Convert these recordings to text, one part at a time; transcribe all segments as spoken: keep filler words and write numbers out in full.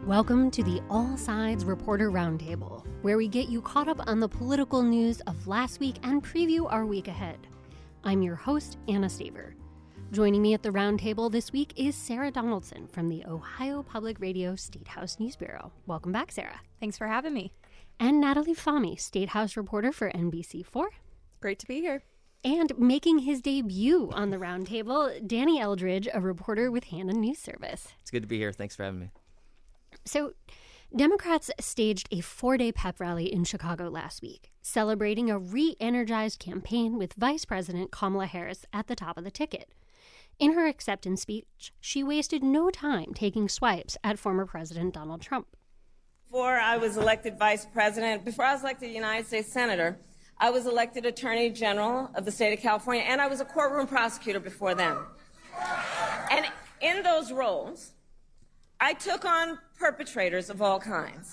Welcome to the All Sides Reporter Roundtable, where we get you caught up on the political news of last week and preview our week ahead. I'm your host, Anna Staver. Joining me at the roundtable this week is Sarah Donaldson from the Ohio Public Radio State House News Bureau. Welcome back, Sarah. Thanks for having me. And Natalie Fahmy, State House reporter for N B C four. Great to be here. And making his debut on the roundtable, Danny Eldridge, a reporter with Hannon News Service. It's good to be here. Thanks for having me. So, Democrats staged a four-day pep rally in Chicago last week, celebrating a re-energized campaign with Vice President Kamala Harris at the top of the ticket. In her acceptance speech, she wasted no time taking swipes at former President Donald Trump. Before I was elected vice president, before I was elected United States Senator, I was elected Attorney General of the state of California, and I was a courtroom prosecutor before then. And in those roles, I took on perpetrators of all kinds.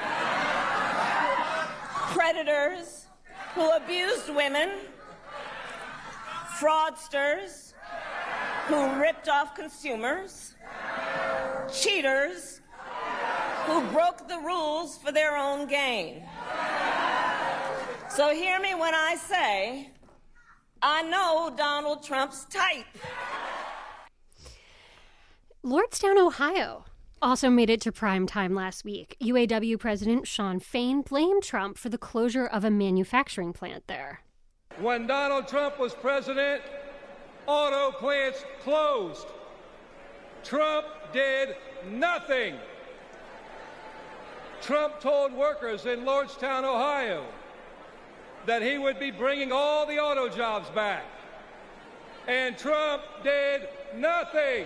Predators who abused women, fraudsters who ripped off consumers, cheaters who broke the rules for their own gain. So hear me when I say, I know Donald Trump's type. Lordstown, Ohio also made it to prime time last week. U A W President Shawn Fain blamed Trump for the closure of a manufacturing plant there. When Donald Trump was president, auto plants closed. Trump did nothing. Trump told workers in Lordstown, Ohio, that he would be bringing all the auto jobs back. And Trump did nothing.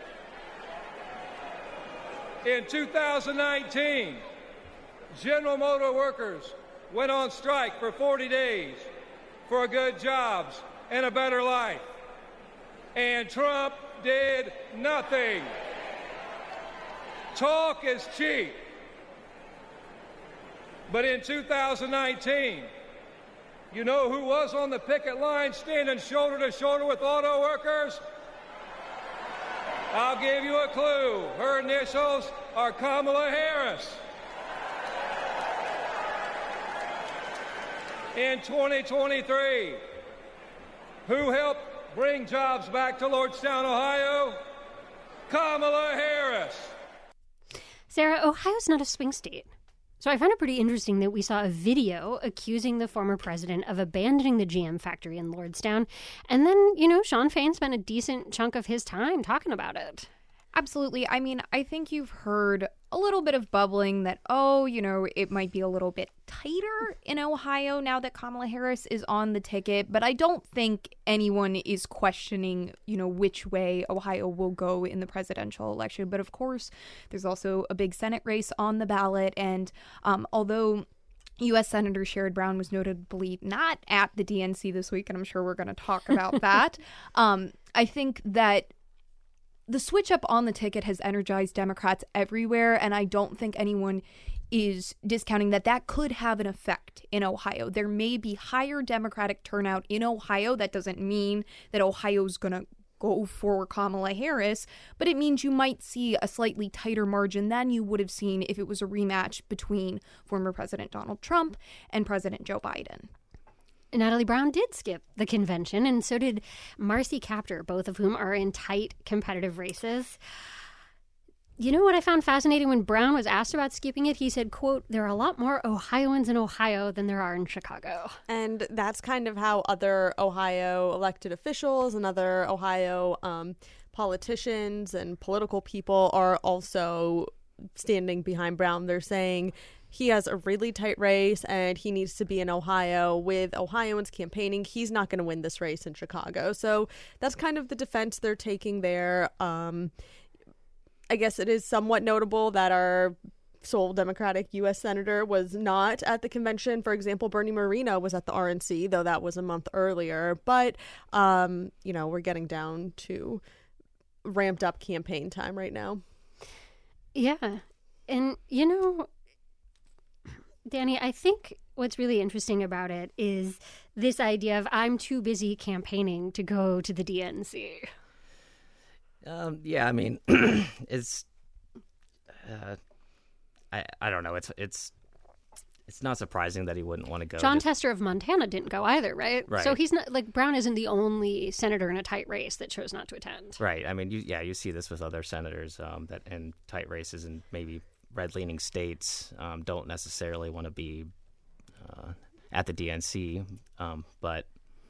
In two thousand nineteen, General Motor workers went on strike for forty days for good jobs and a better life. And Trump did nothing. Talk is cheap. But in two thousand nineteen, you know who was on the picket line standing shoulder to shoulder with auto workers? I'll give you a clue. Her initials are Kamala Harris. In twenty twenty-three, who helped bring jobs back to Lordstown, Ohio? Kamala Harris. Sarah, Ohio's not a swing state. So I found it pretty interesting that we saw a video accusing the former president of abandoning the G M factory in Lordstown. And then, you know, Shawn Fain spent a decent chunk of his time talking about it. Absolutely. I mean, I think you've heard a little bit of bubbling that, oh, you know, it might be a little bit tighter in Ohio now that Kamala Harris is on the ticket. But I don't think anyone is questioning, you know, which way Ohio will go in the presidential election. But of course, there's also a big Senate race on the ballot. And um, although U S Senator Sherrod Brown was notably not at the D N C this week, and I'm sure we're going to talk about that, um, I think that the switch up on the ticket has energized Democrats everywhere, and I don't think anyone is discounting that that could have an effect in Ohio. There may be higher Democratic turnout in Ohio. That doesn't mean that Ohio's going to go for Kamala Harris, but it means you might see a slightly tighter margin than you would have seen if it was a rematch between former President Donald Trump and President Joe Biden. Natalie Brown did skip the convention, and so did Marcy Kaptur, both of whom are in tight competitive races. You know what I found fascinating? When Brown was asked about skipping it, he said, quote, there are a lot more Ohioans in Ohio than there are in Chicago. And that's kind of how other Ohio elected officials and other Ohio um, politicians and political people are also standing behind Brown. They're saying he has a really tight race and he needs to be in Ohio with Ohioans campaigning. He's not going to win this race in Chicago. So that's kind of the defense they're taking there. Um, I guess it is somewhat notable that our sole Democratic U S Senator was not at the convention. For example, Bernie Moreno was at the R N C, though that was a month earlier. But, um, you know, we're getting down to ramped up campaign time right now. Yeah. And, you know, Danny, I think what's really interesting about it is this idea of I'm too busy campaigning to go to the D N C. Um, yeah, I mean, it's uh, I, I don't know. It's it's it's not surprising that he wouldn't want to go. John to, Tester of Montana didn't go either, right? Right. So he's not like Brown isn't the only senator in a tight race that chose not to attend. Right. I mean, you, yeah, you see this with other senators um, that in tight races and maybe red-leaning states um, don't necessarily want to be uh, at the D N C, um, but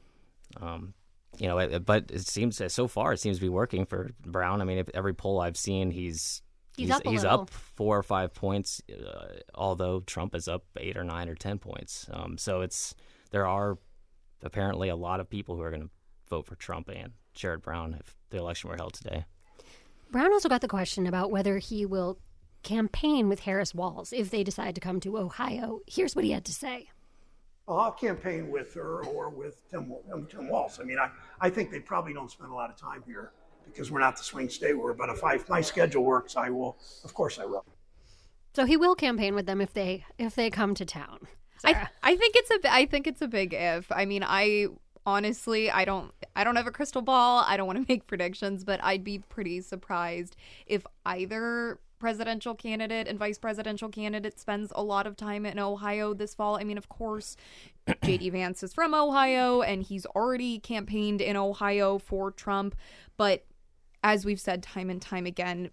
um, you know, it, but it seems so far it seems to be working for Brown. I mean, if every poll I've seen, he's He's, he's up a he's little. up four or five points, uh, although Trump is up eight or nine or ten points. Um, so it's there are apparently a lot of people who are going to vote for Trump and Sherrod Brown if the election were held today. Brown also got the question about whether he will campaign with Harris Walz if they decide to come to Ohio. Here's what he had to say. Well, I'll campaign with her or with Tim, Tim Walz. I mean, I, I think they probably don't spend a lot of time here because we're not the swing state we're, but if, I, if my schedule works, I will, of course I will. So he will campaign with them if they if they come to town. I I think it's a I think it's a big if. I mean, I honestly I don't I don't have a crystal ball. I don't want to make predictions, but I'd be pretty surprised if either presidential candidate and vice presidential candidate spends a lot of time in Ohio this fall. I mean, of course, J D Vance is from Ohio and he's already campaigned in Ohio for Trump, but as we've said time and time again,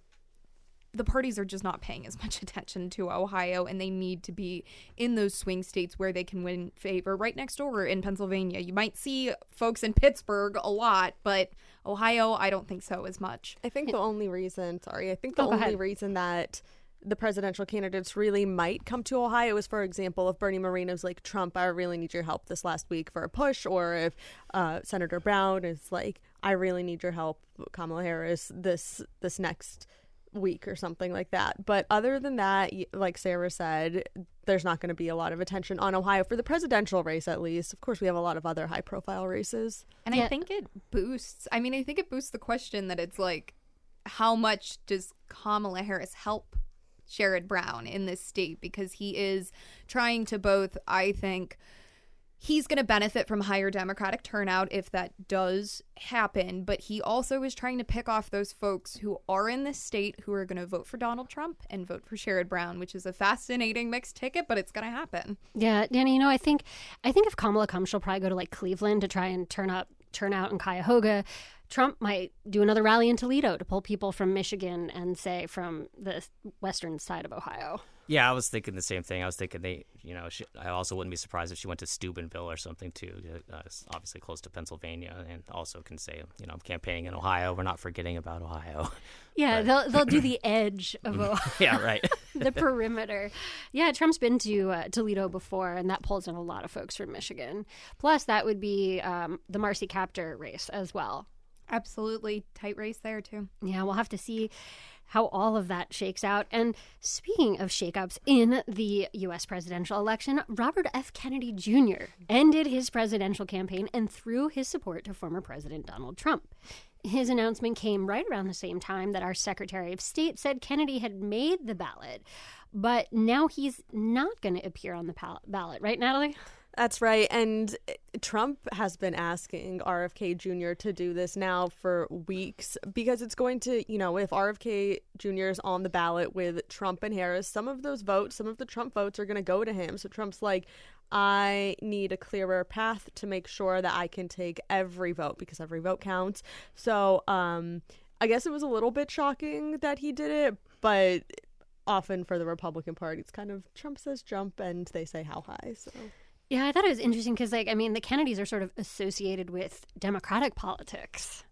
the parties are just not paying as much attention to Ohio, and they need to be in those swing states where they can win favor. Right next door in Pennsylvania, you might see folks in Pittsburgh a lot, but Ohio, I don't think so as much. I think the only reason, sorry, I think the Oh, go only ahead. reason that the presidential candidates really might come to Ohio is, for example, if Bernie Moreno's like, Trump, I really need your help this last week for a push, or if uh, Senator Brown is like, I really need your help, Kamala Harris, this this next week or something like that. But other than that, y- like Sarah said, there's not going to be a lot of attention on Ohio for the presidential race, at least. Of course, we have a lot of other high profile races. And Yeah. I think it boosts, I mean, I think it boosts the question that it's like, how much does Kamala Harris help Sherrod Brown in this state? Because he is trying to both, I think, he's going to benefit from higher Democratic turnout if that does happen, but he also is trying to pick off those folks who are in this state who are going to vote for Donald Trump and vote for Sherrod Brown, which is a fascinating mixed ticket, but it's going to happen. Yeah, Danny, you know, I think I think if Kamala comes, she'll probably go to like Cleveland to try and turn up turn out in Cuyahoga. Trump might do another rally in Toledo to pull people from Michigan and say from the western side of Ohio. Yeah, I was thinking the same thing. I was thinking they, you know, she, I also wouldn't be surprised if she went to Steubenville or something too. Uh, it's obviously close to Pennsylvania, and also can say, you know, I'm campaigning in Ohio. We're not forgetting about Ohio. Yeah, But- they'll they'll do the edge of Ohio. Yeah, right. The perimeter. Yeah, Trump's been to uh, Toledo before, and that pulls in a lot of folks from Michigan. Plus, that would be um, the Marcy Kaptur race as well. Absolutely. Tight race there, too. Yeah, we'll have to see how all of that shakes out. And speaking of shakeups in the U S presidential election, Robert F. Kennedy Junior ended his presidential campaign and threw his support to former President Donald Trump. His announcement came right around the same time that our Secretary of State said Kennedy had made the ballot, but now he's not going to appear on the pal- ballot, right, Natalie? That's right. And Trump has been asking R F K Junior to do this now for weeks because it's going to, you know, if R F K Junior is on the ballot with Trump and Harris, some of those votes, some of the Trump votes are going to go to him. So Trump's like, I need a clearer path to make sure that I can take every vote because every vote counts. So um, I guess it was a little bit shocking that he did it, but often for the Republican Party, it's kind of Trump says jump and they say how high. So. Yeah, I thought it was interesting because, like, I mean, the Kennedys are sort of associated with Democratic politics.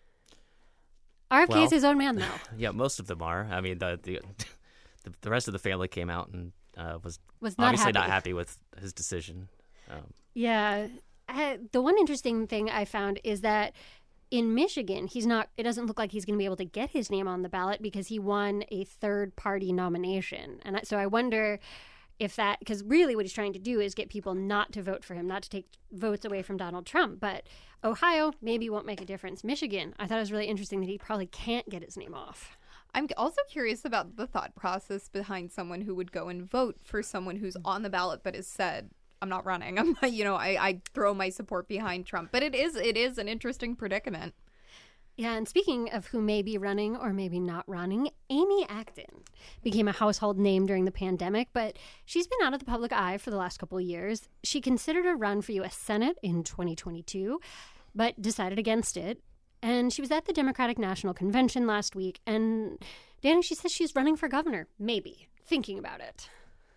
R F K is Well, his own man, though. Yeah, most of them are. I mean, the the, the, the rest of the family came out and uh, was, Was not obviously happy. not happy with his decision. Um, Yeah. I, the one interesting thing I found is that in Michigan, he's not, it doesn't look like he's going to be able to get his name on the ballot because he won a third party nomination. And I- so I wonder if that, because really what he's trying to do is get people not to vote for him, not to take votes away from Donald Trump. But Ohio maybe won't make a difference. Michigan, I thought it was really interesting that he probably can't get his name off. I'm also curious about the thought process behind someone who would go and vote for someone who's on the ballot but has said, I'm not running. I'm not, you know, I, I throw my support behind Trump. But it is it is an interesting predicament. Yeah, and speaking of who may be running or maybe not running, Amy Acton became a household name during the pandemic, but she's been out of the public eye for the last couple of years. She considered a run for U S Senate in twenty twenty-two, but decided against it. And she was at the Democratic National Convention last week, and Danny, she says she's running for governor, maybe, thinking about it.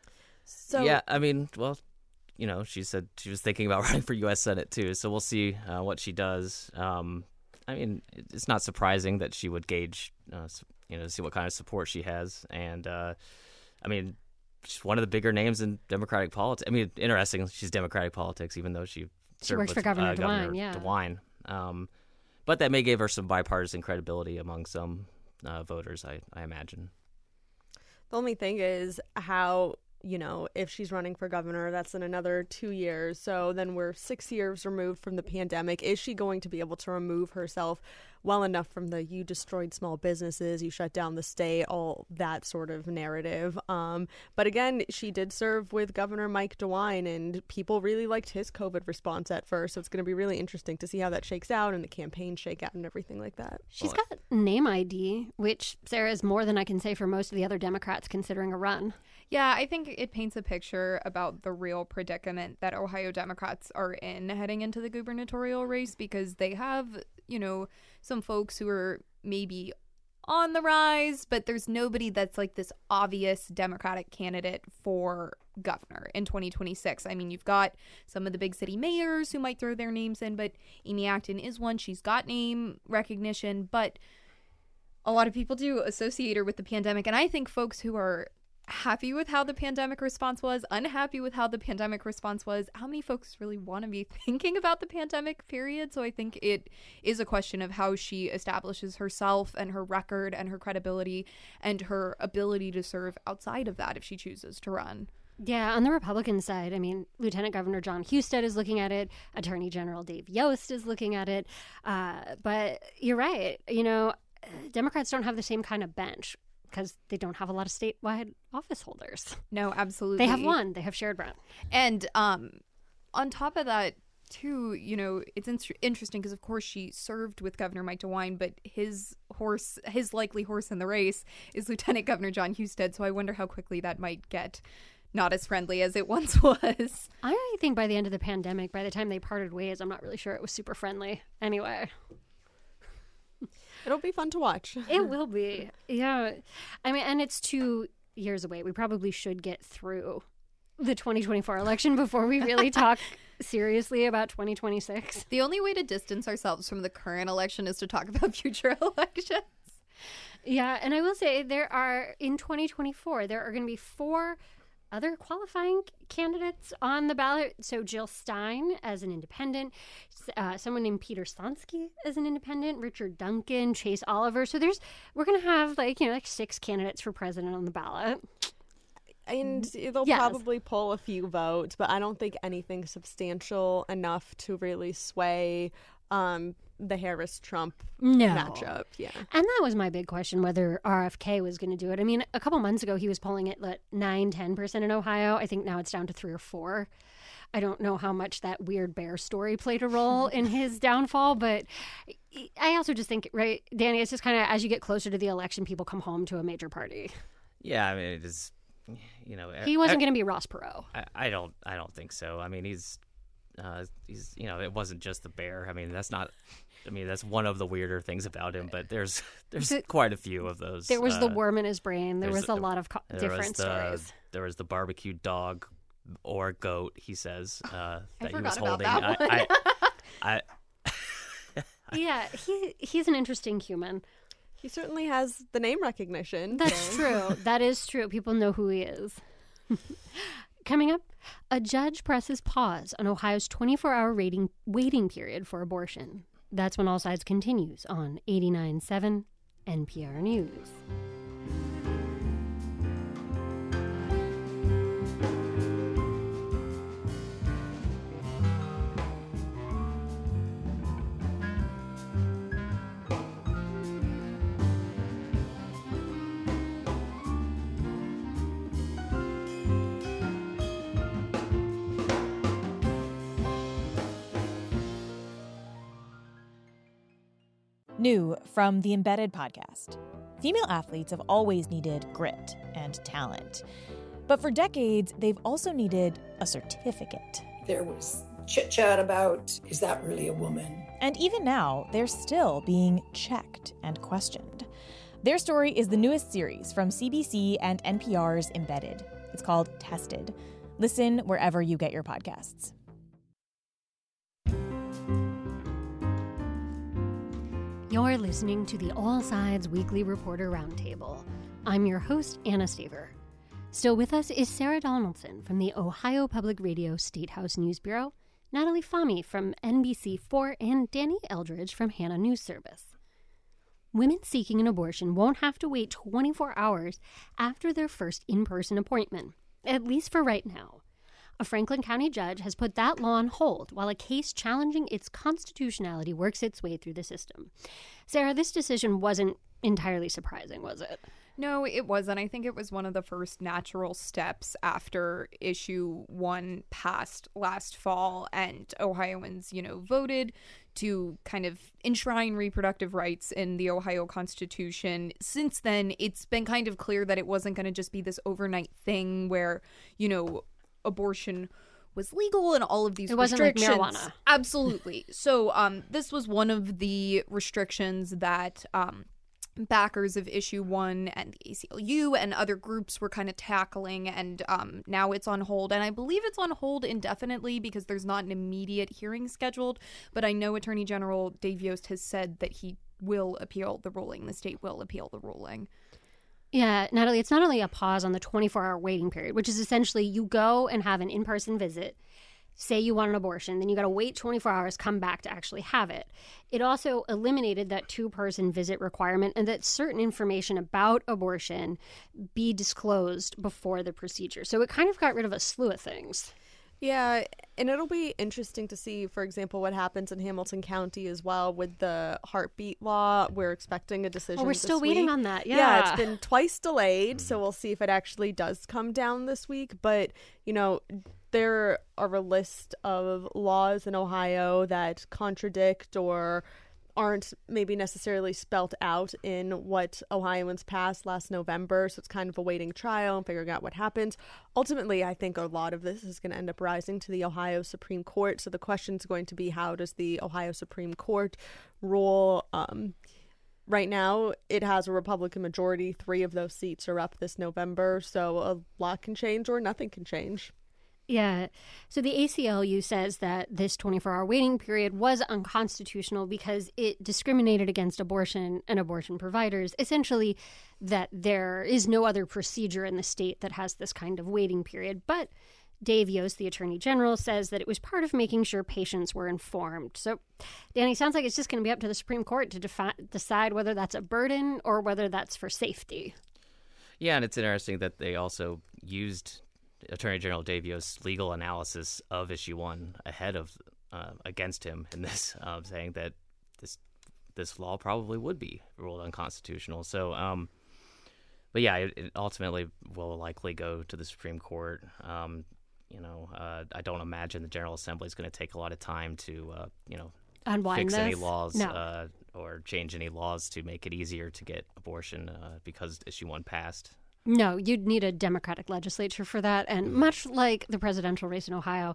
So yeah, I mean, well, you know, she said she was thinking about running for U S Senate too, so we'll see uh, what she does. Um, I mean, it's not surprising that she would gauge, uh, you know, see what kind of support she has. And, uh, I mean, she's one of the bigger names in Democratic politics. I mean, interesting, she's Democratic politics, even though she She served works with, for Governor uh, DeWine, Governor yeah. DeWine. Um, but that may give her some bipartisan credibility among some uh, voters, I, I imagine. The only thing is how, you know, if she's running for governor, that's in another two years. So then we're six years removed from the pandemic. Is she going to be able to remove herself well enough from the you destroyed small businesses, you shut down the state, all that sort of narrative? Um, but again, she did serve with Governor Mike DeWine, and people really liked his COVID response at first. So it's going to be really interesting to see how that shakes out and the campaign shake out and everything like that. She's got name I D, which, Sarah, is more than I can say for most of the other Democrats considering a run. Yeah, I think it paints a picture about the real predicament that Ohio Democrats are in heading into the gubernatorial race, because they have, you know, some folks who are maybe on the rise, but there's nobody that's like this obvious Democratic candidate for governor in twenty twenty-six. I mean, you've got some of the big city mayors who might throw their names in, but Amy Acton is one. She's got name recognition, but a lot of people do associate her with the pandemic. And I think folks who are happy with how the pandemic response was, unhappy with how the pandemic response was, how many folks really want to be thinking about the pandemic period? So I think it is a question of how she establishes herself and her record and her credibility and her ability to serve outside of that if she chooses to run. Yeah, on the Republican side, I mean, Lieutenant Governor John Husted is looking at it. Attorney General Dave Yost is looking at it. Uh, but you're right. You know, Democrats don't have the same kind of bench, because they don't have a lot of statewide office holders. No, absolutely. They have one. They have Sherrod Brown. And um, on top of that, too, you know, it's in- interesting because, of course, she served with Governor Mike DeWine, but his horse, his likely horse in the race is Lieutenant Governor John Husted. So I wonder how quickly that might get not as friendly as it once was. I think by the end of the pandemic, by the time they parted ways, I'm not really sure it was super friendly. Anyway. It'll be fun to watch. It will be. Yeah. I mean, and it's two years away. We probably should get through the twenty twenty-four election before we really talk seriously about twenty twenty-six. The only way to distance ourselves from the current election is to talk about future elections. Yeah. And I will say there are, in twenty twenty-four, there are going to be four other qualifying candidates on the ballot. So Jill Stein as an independent, uh, someone named Peter Slonsky as an independent, Richard Duncan, Chase Oliver. So there's, we're going to have like, you know, like six candidates for president on the ballot. And they'll Yes. probably pull a few votes, but I don't think anything substantial enough to really sway um, the Harris-Trump No. matchup. Yeah. And that was my big question, whether R F K was going to do it. I mean, a couple months ago, he was polling at like nine, ten percent in Ohio. I think now it's down to three or four. I don't know how much that weird bear story played a role in his downfall, but I also just think, right, Danny, it's just kind of as you get closer to the election, people come home to a major party. Yeah, I mean, it is, you know. He wasn't going to be Ross Perot. I, I don't, I don't think so. I mean, he's, uh, he's, you know, it wasn't just the bear. I mean, that's not. I mean, that's one of the weirder things about him, but there's there's The- quite a few of those. There was uh, the worm in his brain. There there's was a the- lot of co- there different was the, stories. There was the barbecue dog or goat, he says, uh, that he was forgot about holding. that I, I, I, Yeah, he he's an interesting human. He certainly has the name recognition. That's so- true. That is true. People know who he is. Coming up, a judge presses pause on Ohio's twenty-four hour waiting, waiting period for abortion. That's when All Sides continues on eighty-nine point seven N P R News. New from the Embedded podcast. Female athletes have always needed grit and talent. But for decades, they've also needed a certificate. There was chit-chat about, is that really a woman? And even now, they're still being checked and questioned. Their story is the newest series from C B C and N P R's Embedded. It's called Tested. Listen wherever you get your podcasts. You're listening to the All Sides Weekly Reporter Roundtable. I'm your host, Anna Staver. Still with us is Sarah Donaldson from the Ohio Public Radio Statehouse News Bureau, Natalie Fahmy from N B C four, and Danny Eldridge from Hannah News Service. Women seeking an abortion won't have to wait twenty-four hours after their first in-person appointment, at least for right now. A Franklin County judge has put that law on hold while a case challenging its constitutionality works its way through the system. Sarah, this decision wasn't entirely surprising, was it? No, it wasn't. I think it was one of the first natural steps after issue one passed last fall and Ohioans, you know, voted to kind of enshrine reproductive rights in the Ohio Constitution. Since then, it's been kind of clear that it wasn't going to just be this overnight thing where, you know, abortion was legal and all of these it wasn't restrictions. Like marijuana. Absolutely. So um, this was one of the restrictions that um, backers of issue one and the A C L U and other groups were kind of tackling, and um, now it's on hold. And I believe it's on hold indefinitely because there's not an immediate hearing scheduled. But I know Attorney General Dave Yost has said that he will appeal the ruling. The state will appeal the ruling. Yeah, Natalie, it's not only a pause on the twenty-four hour waiting period, which is essentially you go and have an in-person visit, say you want an abortion, then you got to wait twenty-four hours, come back to actually have it. It also eliminated that two-person visit requirement and that certain information about abortion be disclosed before the procedure. So it kind of got rid of a slew of things. Yeah, and it'll be interesting to see, for example, what happens in Hamilton County as well with the heartbeat law. We're expecting a decision. Oh, we're this still waiting week. on that. Yeah. Yeah, it's been twice delayed, so we'll see if it actually does come down this week. But, you know, there are a list of laws in Ohio that contradict or aren't maybe necessarily spelt out in what Ohioans passed last November. So it's kind of awaiting trial and figuring out what happens. Ultimately, I think a lot of this is going to end up rising to the Ohio Supreme Court. So the question is going to be, how does the Ohio Supreme Court rule? Um, right now, it has a Republican majority. Three of those seats are up this November. So a lot can change or nothing can change. Yeah. So the A C L U says that this twenty-four hour waiting period was unconstitutional because it discriminated against abortion and abortion providers. Essentially, that there is no other procedure in the state that has this kind of waiting period. But Dave Yost, the Attorney General, says that it was part of making sure patients were informed. So, Danny, sounds like it's just going to be up to the Supreme Court to defi- decide whether that's a burden or whether that's for safety. Yeah, and it's interesting that they also used Attorney General Dave Yost's legal analysis of issue one ahead of uh, against him in this, uh, saying that this this law probably would be ruled unconstitutional. So, um, but yeah, it, it ultimately will likely go to the Supreme Court. Um, you know, uh, I don't imagine the General Assembly is going to take a lot of time to, uh, you know, Unwind fix this? any laws No. uh, or change any laws to make it easier to get abortion uh, because issue one passed. No, you'd need a Democratic legislature for that. And much like the presidential race in Ohio,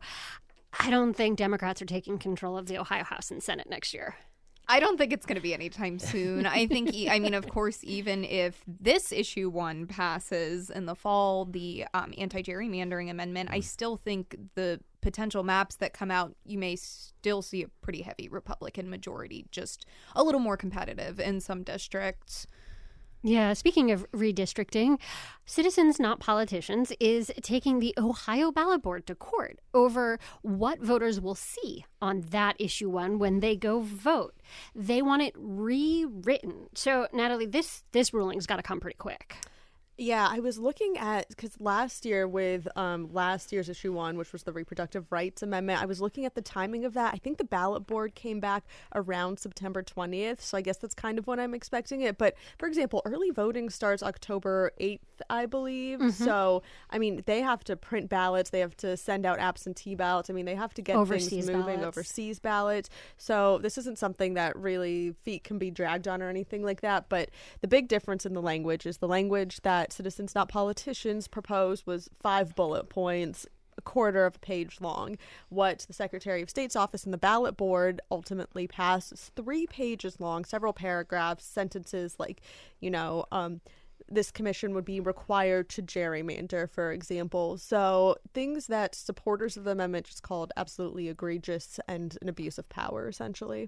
I don't think Democrats are taking control of the Ohio House and Senate next year. I don't think it's going to be anytime soon. I think, e- I mean, of course, even if this issue one passes in the fall, the um, anti-gerrymandering amendment, I still think the potential maps that come out, you may still see a pretty heavy Republican majority, just a little more competitive in some districts. Yeah, speaking of redistricting, Citizens Not Politicians is taking the Ohio ballot board to court over what voters will see on that issue one when they go vote. They want it rewritten. So, Natalie, this, this ruling's got to come pretty quick. Yeah, I was looking at, because last year with um, last year's issue one, which was the Reproductive Rights Amendment, I was looking at the timing of that. I think the ballot board came back around September twentieth, so I guess that's kind of when I'm expecting it. But, for example, early voting starts October eighth, I believe. Mm-hmm. So, I mean, they have to print ballots. They have to send out absentee ballots. I mean, they have to get overseas things moving, ballots. overseas ballots. So this isn't something that really feet can be dragged on or anything like that. But the big difference in the language is the language that Citizens Not Politicians proposed was five bullet points, a quarter of a page long. What the Secretary of State's office and the ballot board ultimately passed is three pages long, several paragraphs, sentences like, you know, um, this commission would be required to gerrymander, for example. So things that supporters of the amendment just called absolutely egregious and an abuse of power, essentially.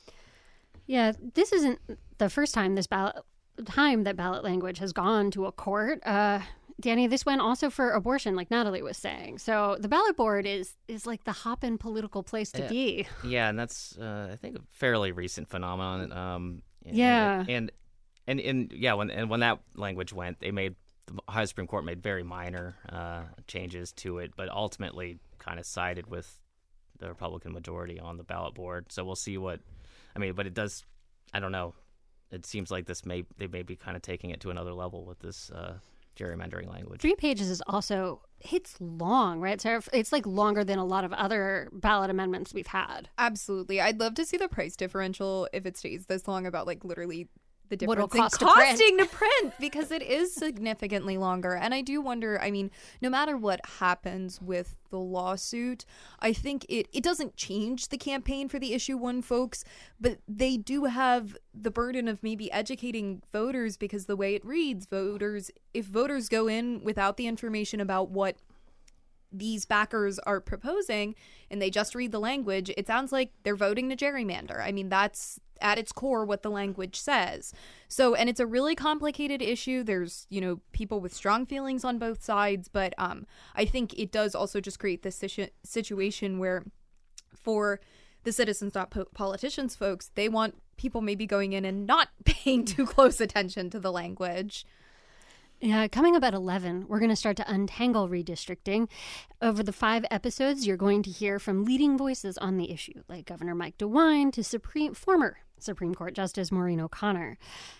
Yeah, this isn't the first time this ballot time that ballot language has gone to a court. Uh, Danny, this went also for abortion, like Natalie was saying. So the ballot board is is like the hop-in political place to yeah. be. Yeah, and that's uh, I think a fairly recent phenomenon. Um, yeah, and, and and and yeah, when and when that language went, they made the Ohio Supreme Court made very minor uh, changes to it, but ultimately kind of sided with the Republican majority on the ballot board. So we'll see what. I mean, but it does. I don't know. It seems like this may they may be kind of taking it to another level with this uh, gerrymandering language. Three pages is also it's long, right? So it's like longer than a lot of other ballot amendments we've had. Absolutely, I'd love to see the price differential if it stays this long about like literally the difference What'll cost in to print. costing to print because it is significantly longer. And I do wonder, I mean, no matter what happens with the lawsuit, I think it, it doesn't change the campaign for the issue one folks, but they do have the burden of maybe educating voters because the way it reads, voters, if voters go in without the information about what these backers are proposing and they just read the language, it sounds like they're voting to gerrymander. I mean, that's at its core what the language says. So, and it's a really complicated issue. There's, you know, people with strong feelings on both sides, but um, I think it does also just create this situ- situation where for the Citizens Not po- Politicians folks, they want people maybe going in and not paying too close attention to the language. Yeah, coming up at eleven, we're going to start to untangle redistricting. Over the five episodes, you're going to hear from leading voices on the issue, like Governor Mike DeWine to Supreme former Supreme Court Justice Maureen O'Connor.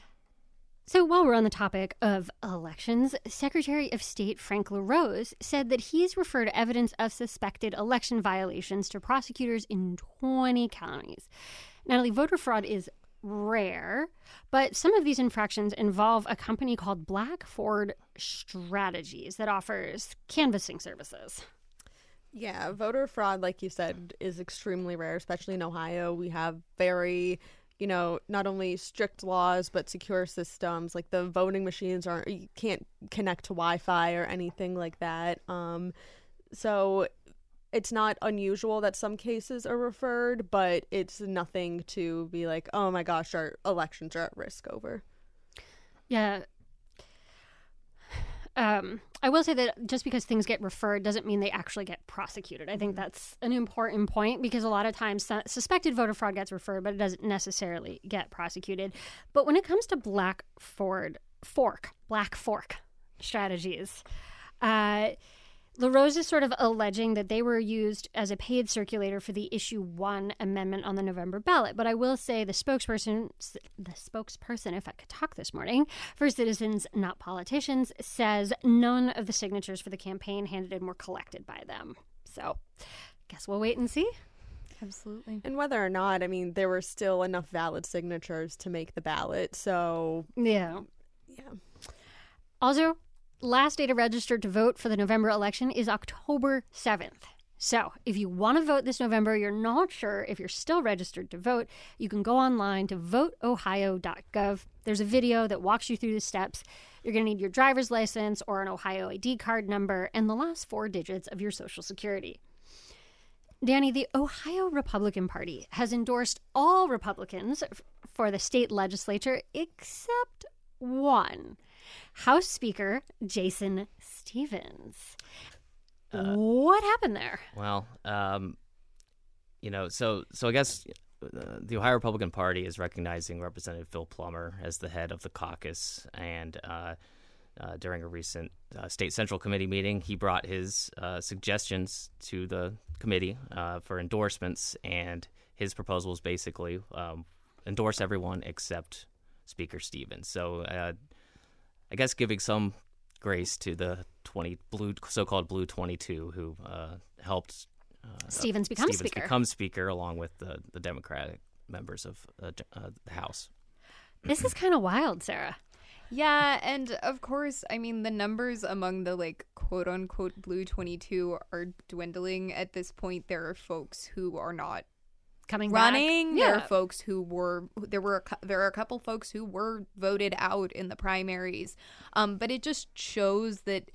So while we're on the topic of elections, Secretary of State Frank LaRose said that he's referred evidence of suspected election violations to prosecutors in twenty counties. Natalie, voter fraud is rare, but some of these infractions involve a company called Blackford Strategies that offers canvassing services. Yeah, voter fraud, like you said, is extremely rare, especially in Ohio. We have very, you know, not only strict laws, but secure systems. Like the voting machines aren't, you can't connect to Wi-Fi or anything like that. Um, so it's not unusual that some cases are referred, but it's nothing to be like, oh my gosh, our elections are at risk over. Yeah. Um, I will say that just because things get referred doesn't mean they actually get prosecuted. I think that's an important point because a lot of times su- suspected voter fraud gets referred, but it doesn't necessarily get prosecuted. But when it comes to Blackford Fork, Black Fork Strategies, uh, LaRose is sort of alleging that they were used as a paid circulator for the issue one amendment on the November ballot. But I will say the spokesperson, the spokesperson, if I could talk this morning, for Citizens Not Politicians, says none of the signatures for the campaign handed in were collected by them. So guess we'll wait and see. Absolutely. And whether or not, I mean, there were still enough valid signatures to make the ballot. So, yeah. Yeah. Also, last day to register to vote for the November election is October seventh. So if you want to vote this November, you're not sure if you're still registered to vote, you can go online to vote ohio dot gov. There's a video that walks you through the steps. You're going to need your driver's license or an Ohio I D card number and the last four digits of your Social Security. Danny, the Ohio Republican Party has endorsed all Republicans f- for the state legislature except one. House Speaker Jason Stevens. Uh, what happened there? Well, um, you know, so so I guess uh, the Ohio Republican Party is recognizing Representative Phil Plummer as the head of the caucus, and uh, uh, during a recent uh, state central committee meeting, he brought his uh, suggestions to the committee uh, for endorsements, and his proposal is basically um, endorse everyone except Speaker Stevens. So uh, I guess giving some grace to the twenty blue, so-called Blue twenty-two, who uh, helped uh, Stevens become Stevens speaker. become speaker along with the, the Democratic members of uh, uh, the House. This is kind of wild, Sarah. Yeah, and of course, I mean, the numbers among the, like, quote-unquote Blue twenty-two are dwindling at this point. There are folks who are not Coming running. back. There Yeah. are folks who were, there were, a, cou- there are a couple folks who were voted out in the primaries. Um, but it just shows that,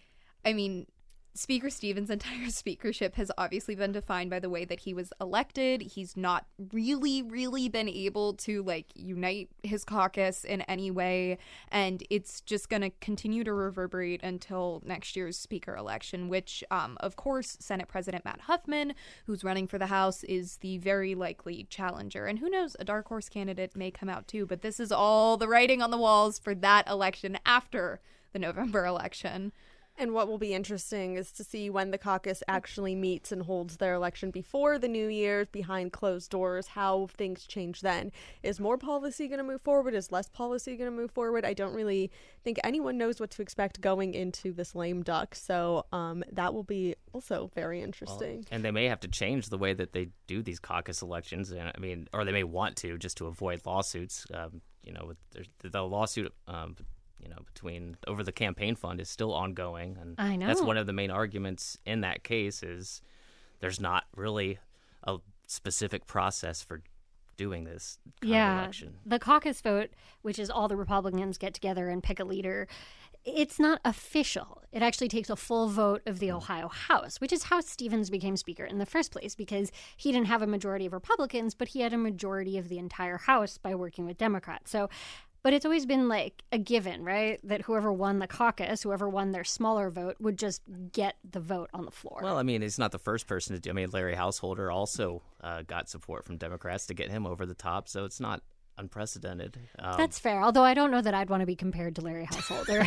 I mean, Speaker Stevens' entire speakership has obviously been defined by the way that he was elected. He's not really, really been able to, like, unite his caucus in any way. And it's just going to continue to reverberate until next year's speaker election, which, um, of course, Senate President Matt Huffman, who's running for the House, is the very likely challenger. And who knows, a dark horse candidate may come out too. But this is all the writing on the walls for that election after the November election. And what will be interesting is to see when the caucus actually meets and holds their election before the New Year's, behind closed doors, how things change then. Is more policy going to move forward? Is less policy going to move forward? I don't really think anyone knows what to expect going into this lame duck. So um, that will be also very interesting. Well, and they may have to change the way that they do these caucus elections. And I mean, or they may want to, just to avoid lawsuits. Um, you know, with there's the lawsuit Um, you know, between over the campaign fund is still ongoing, and I know. that's one of the main arguments in that case is there's not really a specific process for doing this kind yeah. of election. The caucus vote, which is all the Republicans get together and pick a leader, it's not official. It actually takes a full vote of the Ohio House, which is how Stevens became speaker in the first place, because he didn't have a majority of Republicans, but he had a majority of the entire House by working with Democrats. So But it's always been like a given, right? That whoever won the caucus, whoever won their smaller vote, would just get the vote on the floor. Well, I mean, he's not the first person to do. I mean, Larry Householder also uh, got support from Democrats to get him over the top, so it's not unprecedented. Um, That's fair, although I don't know that I'd want to be compared to Larry Householder.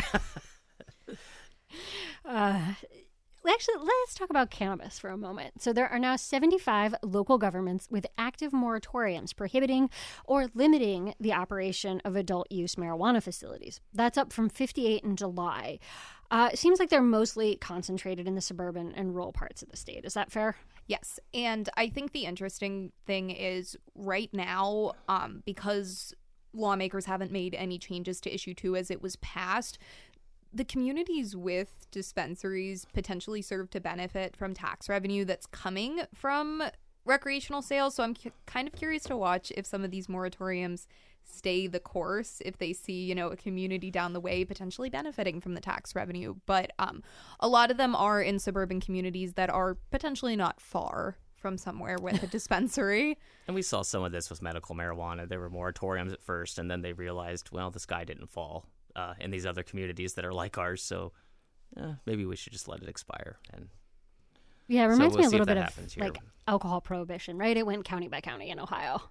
uh, Actually, let's talk about cannabis for a moment. So there are now seventy-five local governments with active moratoriums prohibiting or limiting the operation of adult-use marijuana facilities. That's up from fifty-eight in July. Uh, it seems like they're mostly concentrated in the suburban and rural parts of the state. Is that fair? Yes. And I think the interesting thing is right now, um, because lawmakers haven't made any changes to issue two as it was passed, the communities with dispensaries potentially serve to benefit from tax revenue that's coming from recreational sales. So I'm cu- kind of curious to watch if some of these moratoriums stay the course, if they see, you know, a community down the way potentially benefiting from the tax revenue. But um, a lot of them are in suburban communities that are potentially not far from somewhere with a dispensary. And we saw some of this with medical marijuana. There were moratoriums at first, and then they realized, well, the sky didn't fall uh, in these other communities that are like ours, so uh, maybe we should just let it expire. And yeah, it so reminds we'll me a see little if bit that of happens here. like alcohol prohibition, right? It went county by county in Ohio.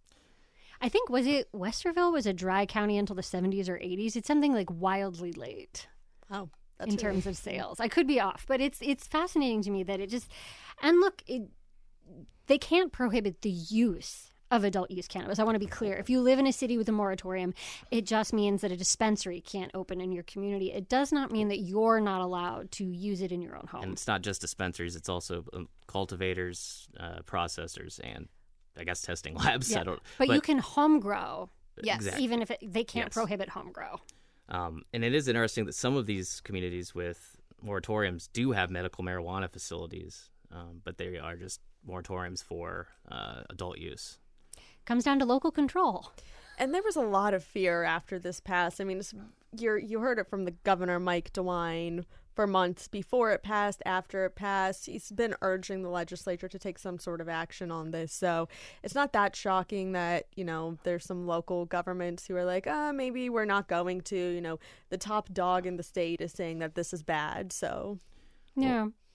I think, was it Westerville was a dry county until the seventies or eighties? It's something like wildly late. Oh, that's in really terms of sales. I could be off, but it's it's fascinating to me that it just, and look, it, they can't prohibit the use of adult use cannabis. I want to be clear. If you live in a city with a moratorium, it just means that a dispensary can't open in your community. It does not mean that you're not allowed to use it in your own home. And it's not just dispensaries, it's also um, cultivators, uh, processors, and I guess testing labs. Yeah. I don't, but, but you can home grow, yes, exactly. even if it, they can't yes. prohibit home grow. Um, and it is interesting that some of these communities with moratoriums do have medical marijuana facilities, um, but they are just moratoriums for uh, adult use. Comes down to local control. And there was a lot of fear after this passed. I mean, it's, you're, you heard it from the governor, Mike DeWine, for months before it passed, after it passed. He's been urging the legislature to take some sort of action on this. So it's not that shocking that, you know, there's some local governments who are like, uh, maybe we're not going to, you know, the top dog in the state is saying that this is bad. So, yeah.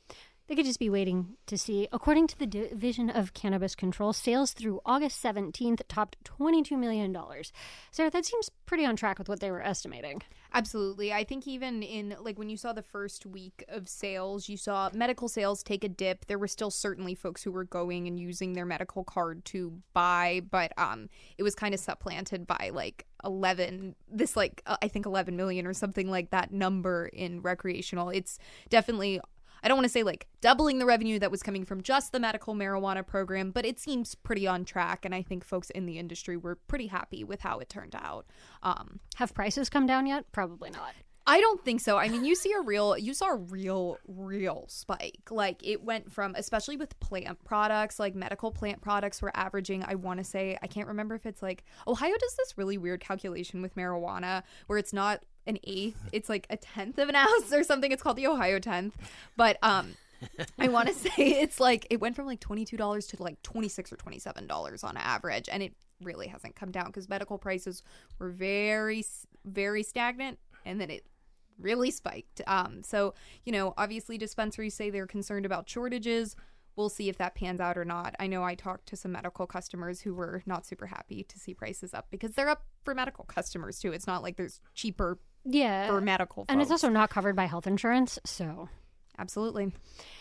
They could just be waiting to see. According to the Division of Cannabis Control, sales through August seventeenth topped twenty-two million dollars. Sarah, that seems pretty on track with what they were estimating. Absolutely. I think even in, like, when you saw the first week of sales, you saw medical sales take a dip. There were still certainly folks who were going and using their medical card to buy, but um, it was kind of supplanted by, like, eleven, this, like, uh, I think eleven million or something like that number in recreational. It's definitely, I don't want to say like doubling the revenue that was coming from just the medical marijuana program, but it seems pretty on track. And I think folks in the industry were pretty happy with how it turned out. Um, Have prices come down yet? Probably not. I don't think so. I mean, you see a real, you saw a real, real spike. Like it went from, especially with plant products, like medical plant products were averaging, I want to say, I can't remember if it's like, Ohio does this really weird calculation with marijuana where it's not an eighth, it's like a tenth of an ounce or something. It's called the Ohio tenth. But um, I want to say it's like, it went from like twenty-two dollars to like twenty-six or twenty-seven dollars on average. And it really hasn't come down because medical prices were very, very stagnant. And then it really spiked. Um, so, you know, obviously dispensaries say they're concerned about shortages. We'll see if that pans out or not. I know I talked to some medical customers who were not super happy to see prices up because they're up for medical customers too. It's not like there's cheaper yeah. for medical folks. And it's also not covered by health insurance, so. Absolutely.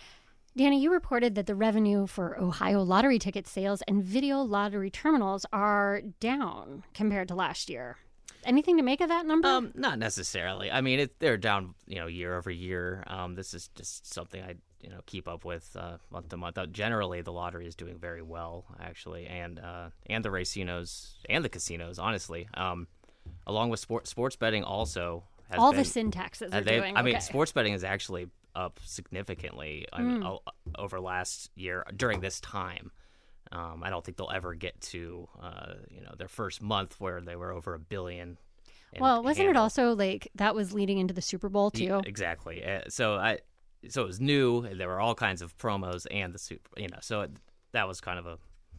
Danny, you reported that the revenue for Ohio lottery ticket sales and video lottery terminals are down compared to last year. Anything to make of that number? Um, not necessarily. I mean, it, they're down, you know, year over year. Um, this is just something I, you know, keep up with uh, month to month. Uh, generally, the lottery is doing very well, actually, and uh, and the racinos and the casinos, honestly, um, along with sport, sports betting also. Has All been, the sin taxes are doing. I okay. mean, sports betting is actually up significantly I mean, Mm. over last year during this time. Um, I don't think they'll ever get to, uh, you know, their first month where they were over a billion. Well, wasn't handle. it also like that was leading into the Super Bowl too? Yeah, exactly. Uh, so I, so it was new. And there were all kinds of promos and the super, you know. So it, that was kind of a.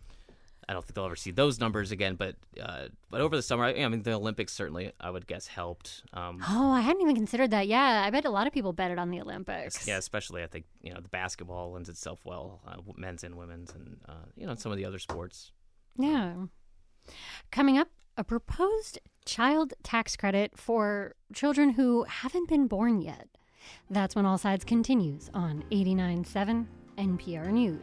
I don't think they'll ever see those numbers again. But uh, but over the summer, I, I mean, the Olympics certainly, I would guess, helped. Um, Oh, I hadn't even considered that. Yeah, I bet a lot of people betted on the Olympics. Yeah, especially I think you know the basketball lends itself well, uh, men's and women's, and uh, you know some of the other sports. Yeah. Coming up, a proposed child tax credit for children who haven't been born yet. That's when All Sides continues on eighty-nine point seven N P R News.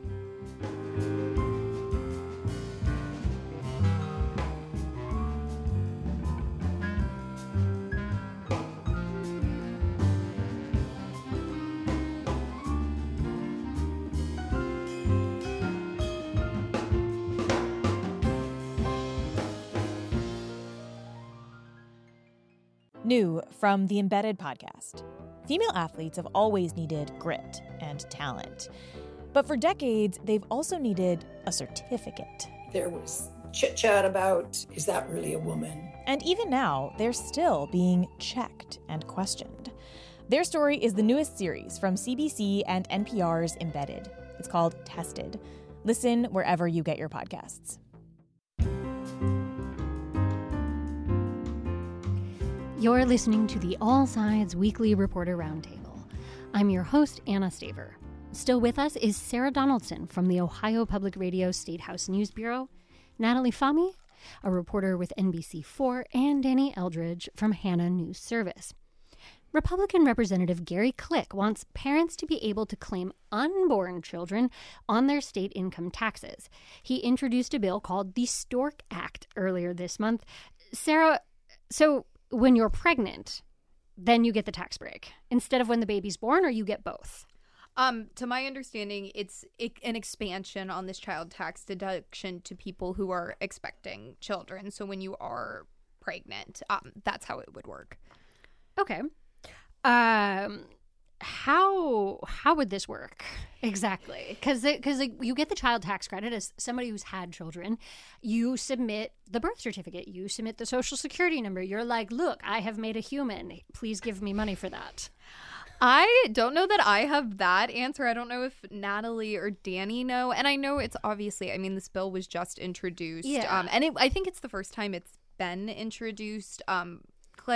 New from the Embedded podcast. Female athletes have always needed grit and talent. But for decades, they've also needed a certificate. There was chit-chat about, is that really a woman? And even now, they're still being checked and questioned. Their story is the newest series from C B C and N P R's Embedded. It's called Tested. Listen wherever you get your podcasts. You're listening to the All Sides Weekly Reporter Roundtable. I'm your host, Anna Staver. Still with us is Sarah Donaldson from the Ohio Public Radio State House News Bureau, Natalie Fahmy, a reporter with N B C four, and Danny Eldridge from Hannah News Service. Republican Representative Gary Click wants parents to be able to claim unborn children on their state income taxes. He introduced a bill called the Stork Act earlier this month. Sarah, so when you're pregnant, then you get the tax break instead of when the baby's born, or you get both? Um, to my understanding, it's it, an expansion on this child tax deduction to people who are expecting children. So when you are pregnant, um, that's how it would work. Okay. Um, how how would this work exactly? Because because like, you get the child tax credit as somebody who's had children. You submit the birth certificate. You submit the social security number. You're like, look, I have made a human. Please give me money for that. I don't know that I have that answer. I don't know if Natalie or Danny know. And I know it's obviously, I mean, this bill was just introduced. Yeah. Um, and it, I think it's the first time it's been introduced. Um, Click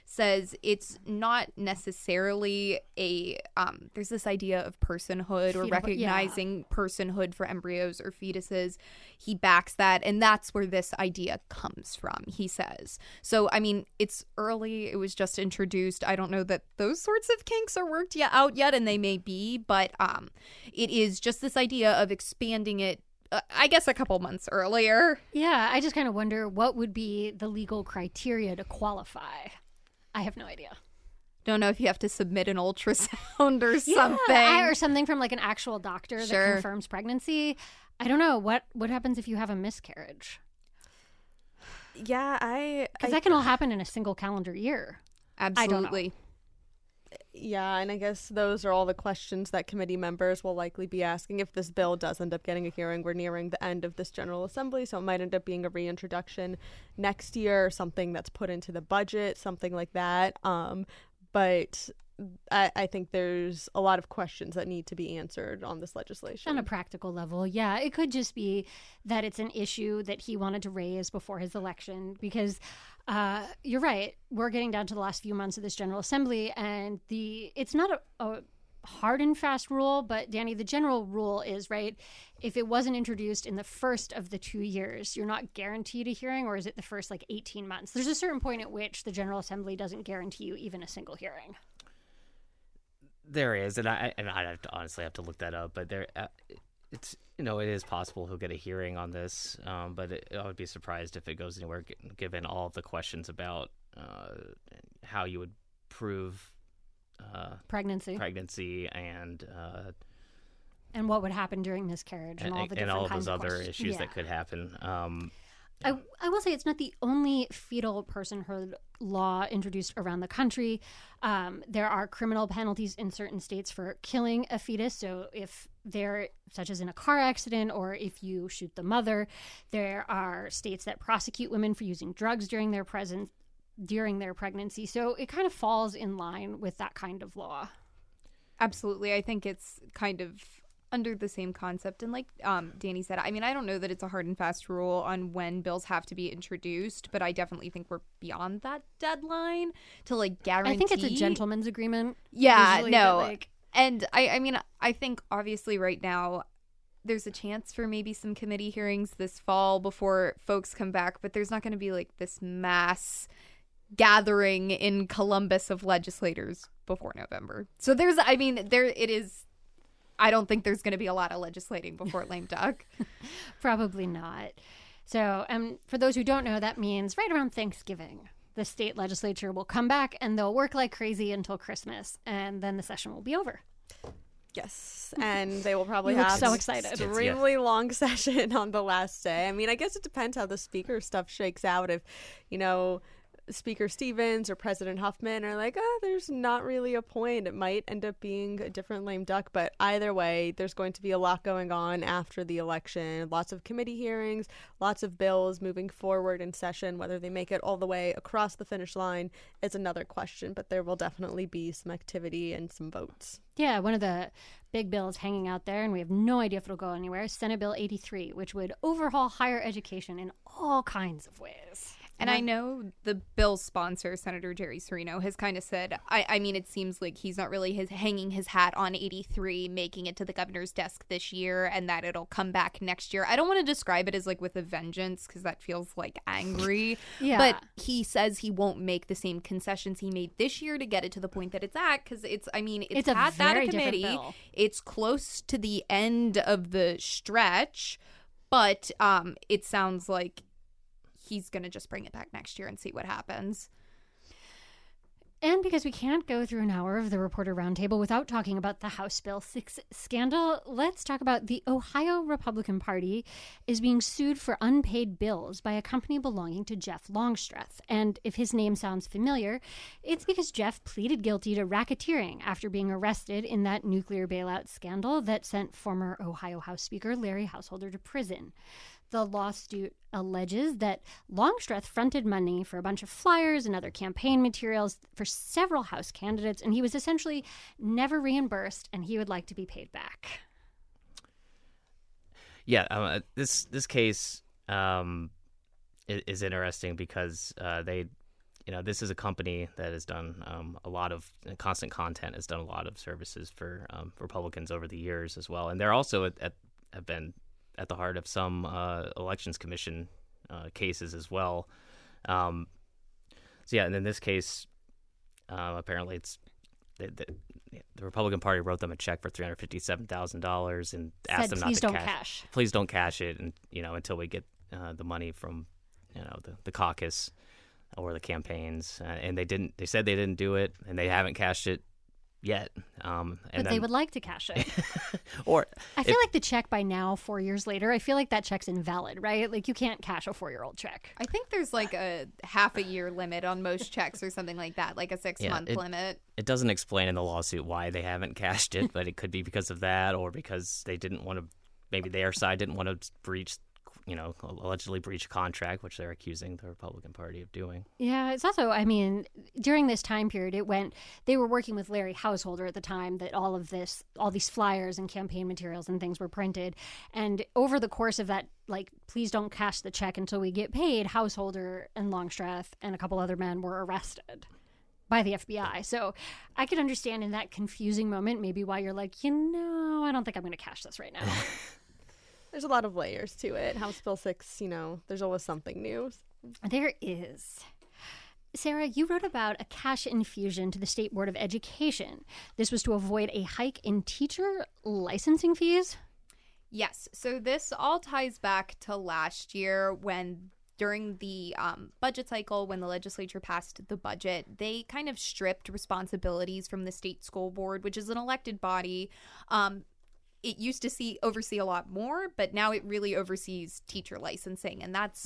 says it's not necessarily a um, there's this idea of personhood or Fetal- recognizing yeah. personhood for embryos or fetuses. He backs that, and that's where this idea comes from, he says. So, I mean, it's early. It was just introduced. I don't know that those sorts of kinks are worked yet, out yet, and they may be, but um, it is just this idea of expanding it, uh, I guess, a couple months earlier. Yeah, I just kind of wonder what would be the legal criteria to qualify. I have no idea. Don't know if you have to submit an ultrasound or something. Yeah, or something from like an actual doctor sure. that confirms pregnancy. I don't know. What what happens if you have a miscarriage? Yeah, I... Because I, that can all happen in a single calendar year. Absolutely. I don't know. Yeah, and I guess those are all the questions that committee members will likely be asking if this bill does end up getting a hearing. We're nearing the end of this General Assembly, so it might end up being a reintroduction next year or something that's put into the budget, something like that. Um, but I, I think there's a lot of questions that need to be answered on this legislation. On a practical level, yeah. It could just be that it's an issue that he wanted to raise before his election because uh, you're right. We're getting down to the last few months of this General Assembly, and the it's not a, a hard and fast rule, but Danny, the general rule is, right, if it wasn't introduced in the first of the two years, you're not guaranteed a hearing, or is it the first like eighteen months? There's a certain point at which the General Assembly doesn't guarantee you even a single hearing. There is, and I and I have to honestly have to look that up, but there, uh, it's you know it is possible he'll get a hearing on this, um, but it, I would be surprised if it goes anywhere, given all of the questions about uh, how you would prove uh, pregnancy, pregnancy, and uh, and what would happen during miscarriage, and, and all the different and all of kinds those of other questions. issues yeah. that could happen. Um, I, I will say it's not the only fetal personhood law introduced around the country. Um, there are criminal penalties in certain states for killing a fetus. So if they're, such as in a car accident, or if you shoot the mother, there are states that prosecute women for using drugs during their presence, during their pregnancy. So it kind of falls in line with that kind of law. Absolutely. I think it's kind of under the same concept. And like um, Danny said, I mean, I don't know that it's a hard and fast rule on when bills have to be introduced, but I definitely think we're beyond that deadline to like guarantee. I think it's a gentleman's agreement. Yeah, usually, no. that, like... And I, I mean, I think obviously right now there's a chance for maybe some committee hearings this fall before folks come back, but there's not going to be like this mass gathering in Columbus of legislators before November. So there's, I mean, there it is. I don't think there's going to be a lot of legislating before lame duck. Probably not. So, um, for those who don't know, that means right around Thanksgiving, the state legislature will come back and they'll work like crazy until Christmas, and then the session will be over. Yes, and they will probably You look have so excited. extremely long session on the last day. I mean, I guess it depends how the speaker stuff shakes out. If, you know, Speaker Stevens or President Huffman are like, oh, there's not really a point. It might end up being a different lame duck. But either way, there's going to be a lot going on after the election. Lots of committee hearings, lots of bills moving forward in session. Whether they make it all the way across the finish line is another question. But there will definitely be some activity and some votes. Yeah, one of the big bills hanging out there, and we have no idea if it'll go anywhere, is Senate Bill eighty-three, which would overhaul higher education in all kinds of ways. And I know the bill's sponsor, Senator Jerry Serino, has kind of said, I, I mean, it seems like he's not really his, hanging his hat on eighty-three, making it to the governor's desk this year, and that it'll come back next year. I don't want to describe it as like with a vengeance, because that feels like angry. Yeah. But he says he won't make the same concessions he made this year to get it to the point that it's at, because it's, I mean, it's, it's a at that very committee. different bill. It's close to the end of the stretch, but um, it sounds like he's going to just bring it back next year and see what happens. And because we can't go through an hour of the Reporter Roundtable without talking about the House Bill six scandal, let's talk about the Ohio Republican Party is being sued for unpaid bills by a company belonging to Jeff Longstreth. And if his name sounds familiar, it's because Jeff pleaded guilty to racketeering after being arrested in that nuclear bailout scandal that sent former Ohio House Speaker Larry Householder to prison. The lawsuit alleges that Longstreth fronted money for a bunch of flyers and other campaign materials for several House candidates, and he was essentially never reimbursed, and he would like to be paid back. Yeah, um, this this case um, is, is interesting because uh, they you know, this is a company that has done um, a lot of uh, Constant Content has done a lot of services for um, Republicans over the years as well, and they're also at, at have been at the heart of some uh, elections commission uh, cases as well. Um, so yeah, and in this case, uh, apparently it's the, the, the Republican Party wrote them a check for three hundred fifty-seven thousand dollars and asked Said, them not please to don't cash, cash. Please don't cash it, and you know, until we get uh, the money from you know the, the caucus or the campaigns, uh, and they didn't. They said they didn't do it, and they haven't cashed it yet. Um, and but then, they would like to cash it. or I feel if, like the check by now, four years later, I feel like that check's invalid, right? Like you can't cash a four-year-old check. I think there's like a half a year limit on most checks or something like that, like a six Yeah, month it- limit. It doesn't explain in the lawsuit why they haven't cashed it, but it could be because of that, or because they didn't want to. Maybe their side didn't want to breach, you know, allegedly breach a contract, which they're accusing the Republican Party of doing. Yeah, it's also, I mean, during this time period, it went, they were working with Larry Householder at the time that all of this, all these flyers and campaign materials and things were printed. And over the course of that, like, please don't cash the check until we get paid, Householder and Longstreth and a couple other men were arrested by the F B I. So I could understand in that confusing moment maybe why you're like, you know, I don't think I'm going to cash this right now. There's a lot of layers to it. House Bill six, you know, there's always something new. There is. Sarah, you wrote about a cash infusion to the State Board of Education. This was to avoid a hike in teacher licensing fees? Yes. So this all ties back to last year when during the um, budget cycle, when the legislature passed the budget, they kind of stripped responsibilities from the state school board, which is an elected body. Um, it used to see oversee a lot more, but now it really oversees teacher licensing. And that's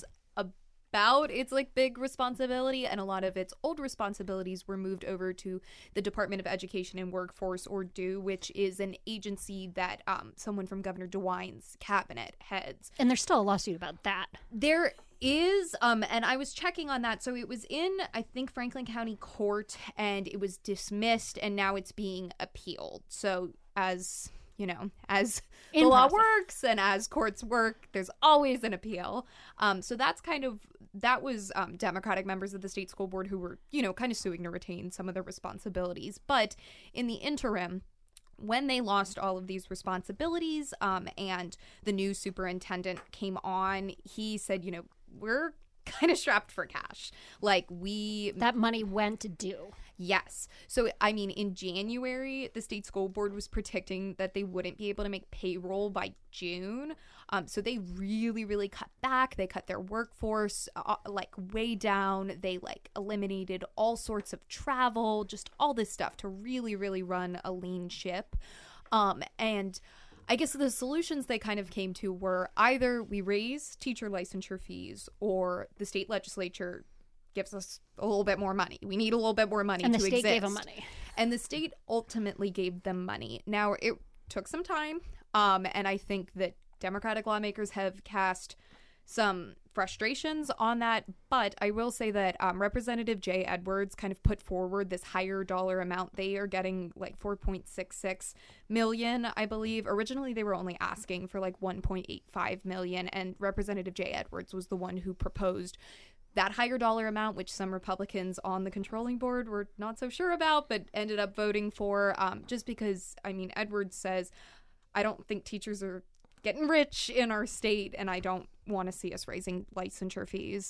about its like big responsibility. And a lot of its old responsibilities were moved over to the Department of Education and Workforce, or D O, which is an agency that um, someone from Governor DeWine's cabinet heads. And there's still a lawsuit about that. There is, um, and I was checking on that. So it was in, I think, Franklin County Court, and it was dismissed, and now it's being appealed. So as you know, as In the law process. works and as courts work, there's always an appeal. Um, so that's kind of, that was um, Democratic members of the state school board who were, you know, kind of suing to retain some of their responsibilities. But in the interim, when they lost all of these responsibilities um, and the new superintendent came on, he said, you know, we're kind of strapped for cash. Like we... That money went to do. Yes. So, I mean, in January, the state school board was predicting that they wouldn't be able to make payroll by June. Um, so they really, really cut back. They cut their workforce uh, like way down. They like eliminated all sorts of travel, just all this stuff to really, really run a lean ship. Um, and I guess the solutions they kind of came to were either we raise teacher licensure fees or the state legislature gives us a little bit more money. We need a little bit more money And to the state exist. gave them money. And the state ultimately gave them money. Now, it took some time, um, and I think that Democratic lawmakers have cast some frustrations on that, but I will say that um, Representative Jay Edwards kind of put forward this higher dollar amount. They are getting like four point six six million, I believe. Originally, they were only asking for like one point eight five million, and Representative Jay Edwards was the one who proposed that higher dollar amount, which some Republicans on the controlling board were not so sure about, but ended up voting for, um, just because, I mean, Edwards says, I don't think teachers are getting rich in our state, and I don't want to see us raising licensure fees.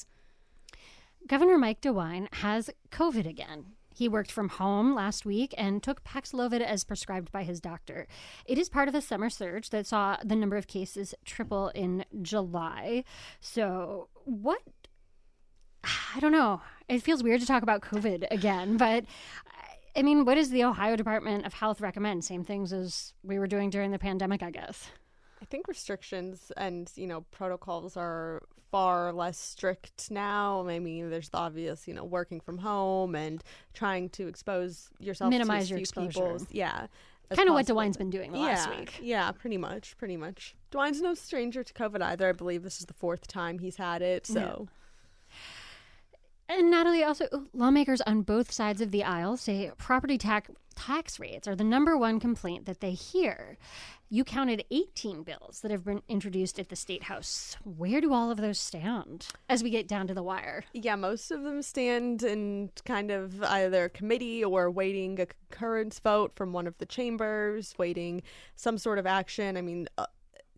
Governor Mike DeWine has COVID again. He worked from home last week and took Paxlovid as prescribed by his doctor. It is part of a summer surge that saw the number of cases triple in July. So what... I don't know. It feels weird to talk about COVID again, but I mean, what does the Ohio Department of Health recommend? Same things as we were doing during the pandemic, I guess. I think restrictions and, you know, protocols are far less strict now. I mean, there's the obvious, you know, working from home and trying to expose yourself Minimize to your as few exposure. people's, yeah. Kind of what DeWine's been doing the yeah, last week. Yeah, pretty much, pretty much. DeWine's no stranger to COVID either. I believe this is the fourth time he's had it, so... Yeah. And Natalie, also, lawmakers on both sides of the aisle say property tax tax rates are the number one complaint that they hear. You counted eighteen bills that have been introduced at the State House. Where do all of those stand as we get down to the wire? Yeah, most of them stand in kind of either committee or waiting a concurrence vote from one of the chambers, waiting some sort of action. I mean, uh,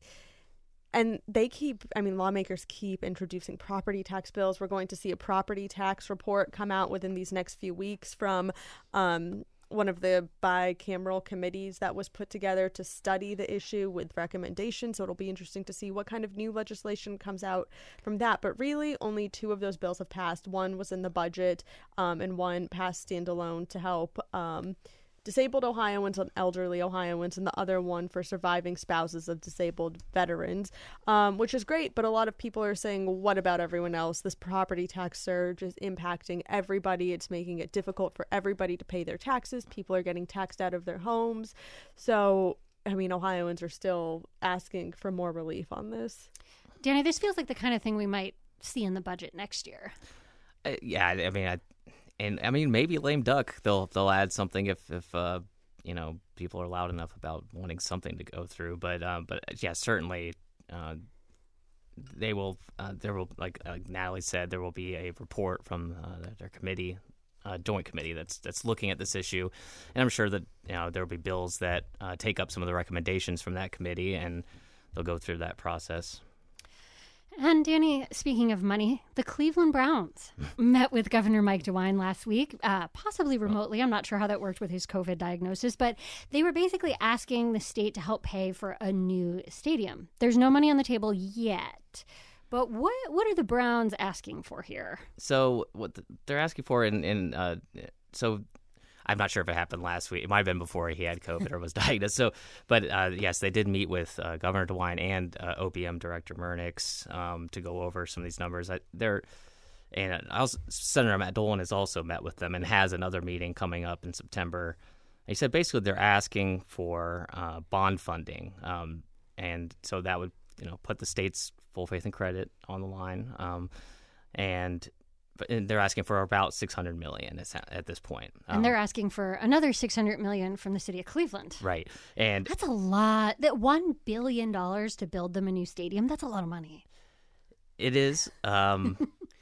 and they keep, I mean, lawmakers keep introducing property tax bills. We're going to see a property tax report come out within these next few weeks from um, one of the bicameral committees that was put together to study the issue with recommendations. So it'll be interesting to see what kind of new legislation comes out from that. But really, only two of those bills have passed. One was in the budget, um, and one passed standalone to help um, disabled Ohioans and elderly Ohioans, and the other one for surviving spouses of disabled veterans, um, which is great. But a lot of people are saying, well, what about everyone else? This property tax surge is impacting everybody. It's making it difficult for everybody to pay their taxes. People are getting taxed out of their homes. So, I mean, Ohioans are still asking for more relief on this. Danny, this feels like the kind of thing we might see in the budget next year. Uh, yeah, I mean, I... And I mean, maybe lame duck. They'll they'll add something if if uh, you know, people are loud enough about wanting something to go through. But um, but yeah, certainly uh, they will. Uh, there will, like uh, Natalie said, there will be a report from uh, their committee, uh, joint committee that's that's looking at this issue, and I'm sure that you know there will be bills that uh, take up some of the recommendations from that committee, and they'll go through that process. And Danny, speaking of money, the Cleveland Browns met with Governor Mike DeWine last week, uh, possibly remotely. I'm not sure how that worked with his COVID diagnosis, but they were basically asking the state to help pay for a new stadium. There's no money on the table yet. But what what are the Browns asking for here? So what the, they're asking for in, in uh, so I'm not sure if it happened last week. It might have been before he had COVID or was diagnosed. So, but uh, yes, they did meet with uh, Governor DeWine and uh, O B M Director Murnix um, to go over some of these numbers. I, they're and also, Senator Matt Dolan has also met with them and has another meeting coming up in September. He said basically they're asking for uh, bond funding, um, and so that would you know put the state's full faith and credit on the line, um, and. And they're asking for about six hundred million dollars at this point. Um, and they're asking for another six hundred million dollars from the city of Cleveland. Right. And that's a lot. That one billion dollars to build them a new stadium, that's a lot of money. It is. Um,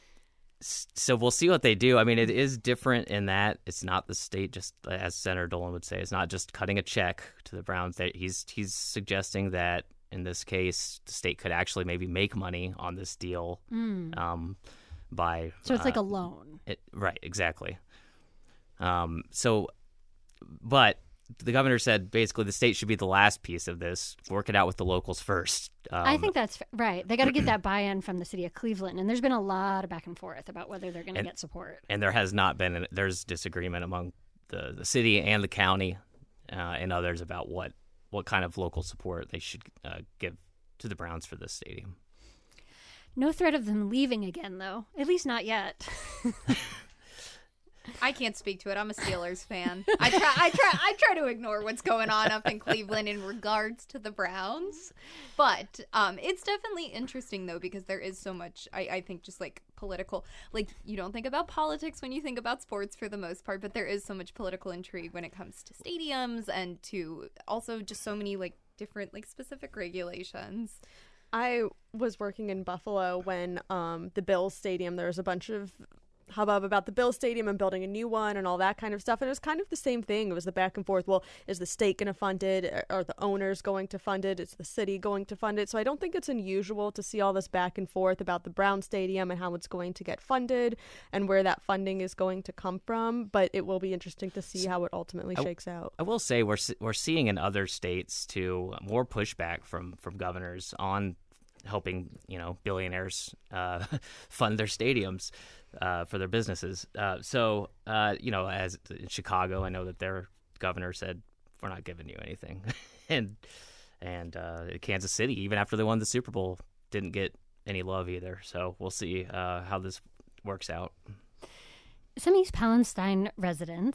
so we'll see what they do. I mean, it is different in that it's not the state, just as Senator Dolan would say, it's not just cutting a check to the Browns. He's, he's suggesting that in this case, the state could actually maybe make money on this deal. Mm. Um By so it's uh, like a loan, it, right? Exactly. Um. So, but the governor said basically the state should be the last piece of this. Work it out with the locals first. Um, I think that's right. They got to get that buy-in from the city of Cleveland, and there's been a lot of back and forth about whether they're going to get support. And there has not been. There's disagreement among the, the city and the county uh, and others about what what kind of local support they should uh, give to the Browns for this stadium. No threat of them leaving again, though. At least not yet. I can't speak to it. I'm a Steelers fan. I try, I try, I try to ignore what's going on up in Cleveland in regards to the Browns. But um, it's definitely interesting, though, because there is so much, I, I think, just like political. Like, you don't think about politics when you think about sports for the most part, but there is so much political intrigue when it comes to stadiums and to also just so many, like, different, like, specific regulations. I was working in Buffalo when um, the Bills Stadium, there was a bunch of hubbub about the Bills Stadium and building a new one and all that kind of stuff. And it was kind of the same thing. It was the back and forth. Well, is the state going to fund it? Are the owners going to fund it? Is the city going to fund it? So I don't think it's unusual to see all this back and forth about the Brown Stadium and how it's going to get funded and where that funding is going to come from. But it will be interesting to see how it ultimately I, shakes out. I will say we're we're seeing in other states too more pushback from from governors on helping, you know, billionaires uh, fund their stadiums uh, for their businesses. Uh, so, uh, you know, as in Chicago, I know that their governor said, we're not giving you anything. and and uh, Kansas City, even after they won the Super Bowl, didn't get any love either. So we'll see uh, how this works out. Some East Palestine residents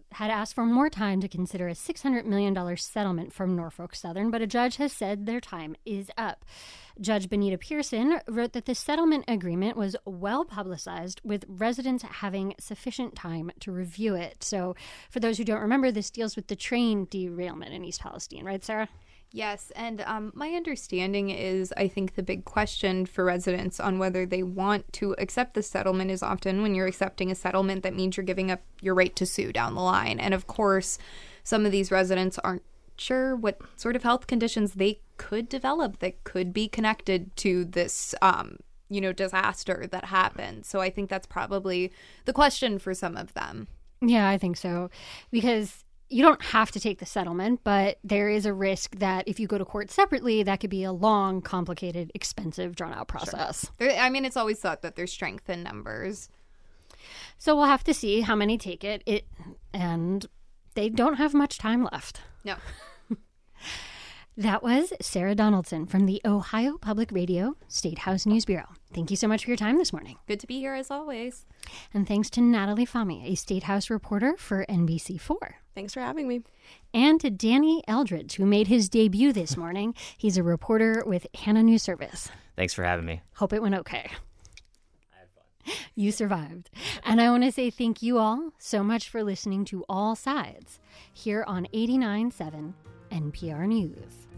had asked for more time to consider a six hundred million dollars settlement from Norfolk Southern, but a judge has said their time is up. Judge Benita Pearson wrote that the settlement agreement was well publicized, with residents having sufficient time to review it. So for those who don't remember, this deals with the train derailment in East Palestine, right, Sarah? Yes, and um, my understanding is I think the big question for residents on whether they want to accept the settlement is often when you're accepting a settlement, that means you're giving up your right to sue down the line. And of course, some of these residents aren't sure what sort of health conditions they could develop that could be connected to this, um, you know, disaster that happened. So I think that's probably the question for some of them. Yeah, I think so, because you don't have to take the settlement, but there is a risk that if you go to court separately, that could be a long, complicated, expensive, drawn-out process. Sure. I mean, it's always thought that there's strength in numbers. So we'll have to see how many take it. It and they don't have much time left. No. That was Sarah Donaldson from the Ohio Public Radio State House News Bureau. Thank you so much for your time this morning. Good to be here as always. And thanks to Natalie Fahmy, a State House reporter for N B C four. Thanks for having me. And to Danny Eldridge, who made his debut this morning. He's a reporter with Hannah News Service. Thanks for having me. Hope it went okay. I had fun. You survived. And I want to say thank you all so much for listening to All Sides here on eighty-nine point seven N P R News.